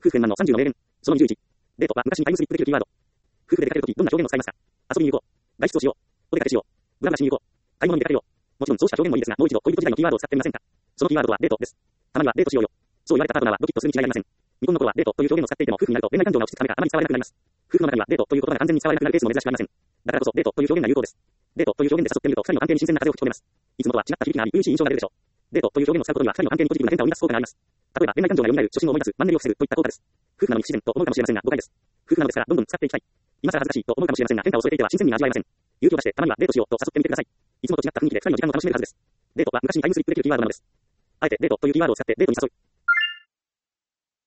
夫婦円満の30の名言。その21。デートは昔にタイムスリップできるキーワード。夫婦で出かけるとき、どんな表現を使いますか？遊びに行こう。外出をしよう。お出かけしよう。ブラブラしに行こう。買い物に出かけよう。もちろんそうした表現もいいですが、もう一度恋人時代のキーワードを使ってみませんか？そのキーワードはデートです。たまにはデートしようよ。そう言われたパートナーはドキッとするに違いありません。未婚の頃はデートという表現を使っていても、夫婦になると恋愛感情が落ち着くためかあまり使われなくなります。夫婦の中にはデートという言葉が完全に使われなくなるケースも珍しくありません。だからこそデートという表現が有効です。デートという表現で誘ってみると、二人の関係に新鮮な風を吹き込めます。いつもとは違った響きがあり、初々しい印象が出るでしょう。デートという表現を使うことには、二人の関係にポジティブな変化を生み出す効果があります。例えば、恋愛感情が蘇る、初心を思い出す、マンネリを防ぐといった効果です。夫婦なのに不自然と思うかもしれませんが、誤解です。夫婦なのですから、どんどん使っていきたい。今更恥ずかしいと思うかもしれませんが、変化を添えていては新鮮味が味わえません。勇気を出して、たまにはデートしようと誘ってみてください。いつもと違った雰囲気で二人の時間を楽しめるはずです。デートは昔にタイムスリップできるキーワードなのです。あえてデートというキーワードを使ってデートに誘う。